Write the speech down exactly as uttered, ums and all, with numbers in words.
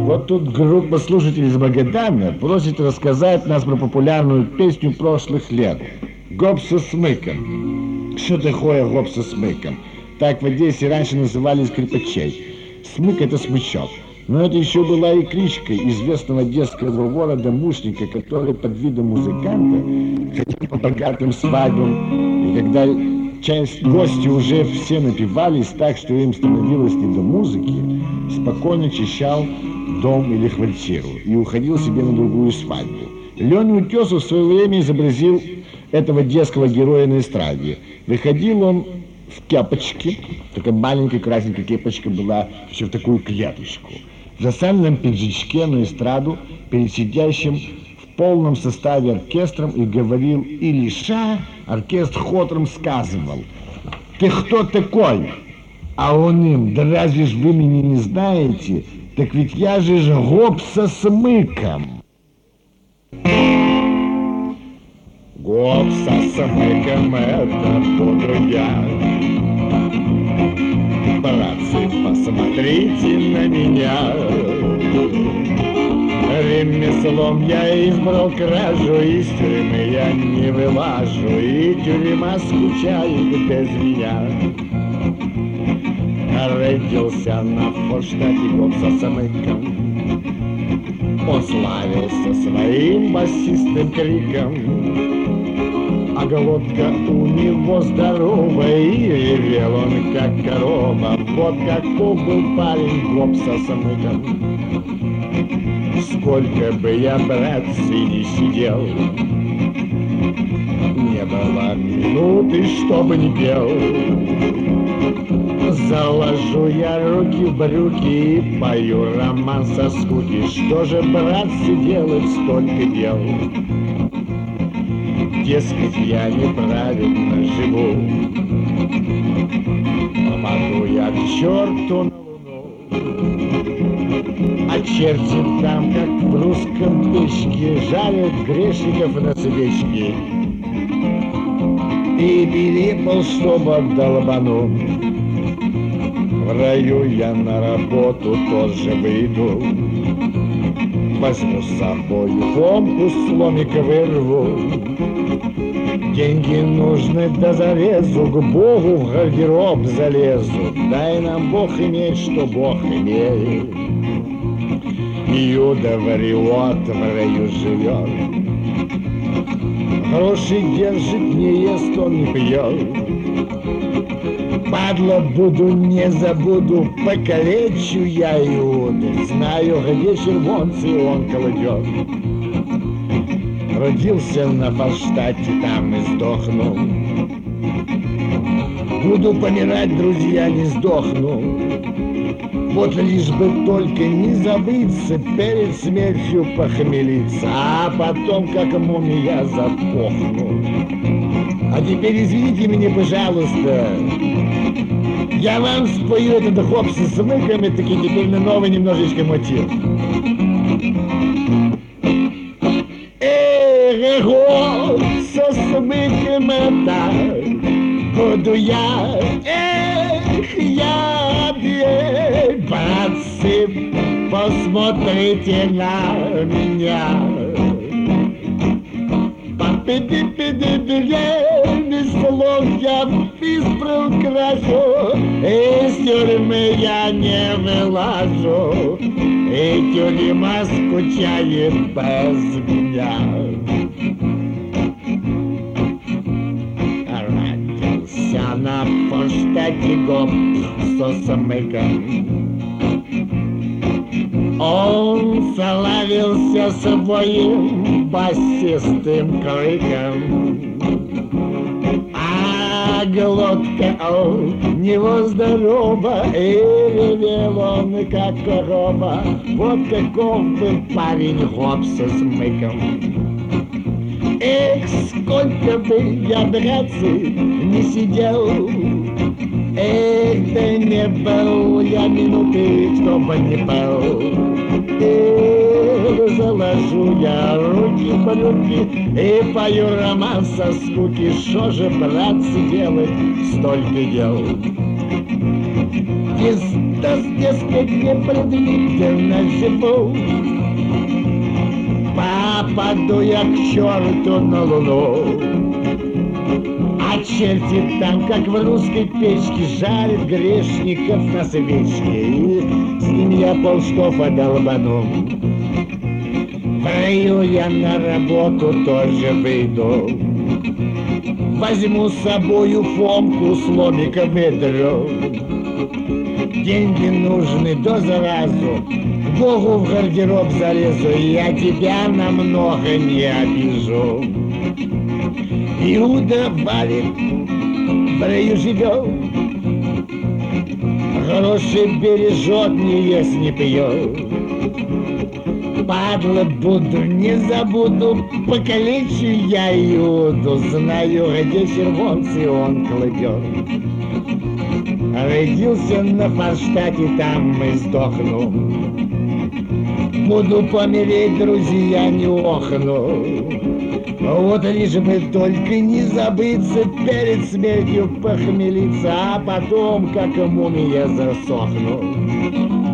Вот тут группа слушателей из Магадана просит рассказать нас про популярную песню прошлых лет «Гоп со смыком». Что такое гоп со смыком? Так в Одессе раньше называли скрипачей. Смык — это смычок. Но это еще была и кличка известного одесского города Мушника, который под видом музыканта ходил по богатым свадьбам. И когда часть гости уже все напивались так, что им становилось не до музыки, спокойно чищал дом или квартиру и уходил себе на другую свадьбу. Леня Утесов в свое время изобразил этого одесского героя на эстраде. Выходил он в кепочке, такая маленькая красненькая кепочка была, еще в такую клеточку, в засаленном пиджачке на эстраду перед сидящим в полном составе оркестром и говорил «Илиша», оркестр хотром сказывал «Ты кто такой?» А он им «Да разве ж вы меня не знаете? Так ведь я же ж гоп со смыком». Гоп со смыком — это буду я. Братцы, посмотрите на меня. Ремеслом я избрал кражу, из тюрьмы я не вылажу, и тюрьма скучает без меня. Родился на форштате гоп со смыком. Он славился своим басистым криком. А глотка у него здоровая, и ревел он, как корова. Вот каков был парень гоп со смыком. Сколько бы я, братцы, не сидел, не было минуты, чтобы не пел. Заложу я руки в брюки и пою роман со скуки. Что же, братцы, делать столько дел? Дескать, я неправильно живу, попаду я к черту на луну, а черти там, как в русском печке, жарят грешников на свечке. И перепал, чтобы долбану. В раю я на работу тоже выйду, возьму с собой ломку, сломик вырву. Деньги нужны до зарезу, к Богу в гардероб залезу. Дай нам Бог иметь, что Бог имеет. Иуда Вариот в раю живет, гроши держит, не ест, он не пьет. Падла буду, не забуду, покалечу я Иуду. Знаю, где червонцы он кладет. Родился на форштате, там и сдохну. Буду помирать, друзья, не сдохну. Вот лишь бы только не забыться, перед смертью похмелиться, а потом, как мумия, запохну. А теперь извините меня, пожалуйста, я вам спою этот гоп со смыком, и таки теперь на новый немножечко мотив. Эх, гоп со смыком это буду я, эх, я, эх, братцы, посмотрите на меня. Без слов я избрал кражу, из тюрьмы я не вылажу, и тюрьма скучает без меня. Родился на форштате гоп со смыком. Он славился своим басистым криком, а глотка у него здорова, и ревел он, как корова. Вот каков был парень гоп со смыком. Эх, сколько бы я, братцы, не сидел, эх, да не был я минуты, чтобы не пел. Эх, заложу я руки в брюки и пою роман со скуки. Шо же, братцы, делать столько дел? Не выдаст, дескать, непредвиденно зиму. Попаду я к черту на луну, а черти там, как в русской печке, жарят грешников на свечке, и с ним я полштофа долбану. В раю я на работу тоже выйду, возьму с собою Фомку с ломиком ведро. Деньги нужны до заразу, к Богу в гардероб залезу, я тебя намного не обижу. Иуда валит, в раю живет, гроши бережет, не ест, не пьет. Падла буду, не забуду, покалечу я Иуду, знаю, где червонцы он кладет. Родился на Форштате, там и сдохну. Буду помереть, друзья, не охну. Вот лишь бы только не забыться, перед смертью похмелиться, а потом, как мумия, засохну.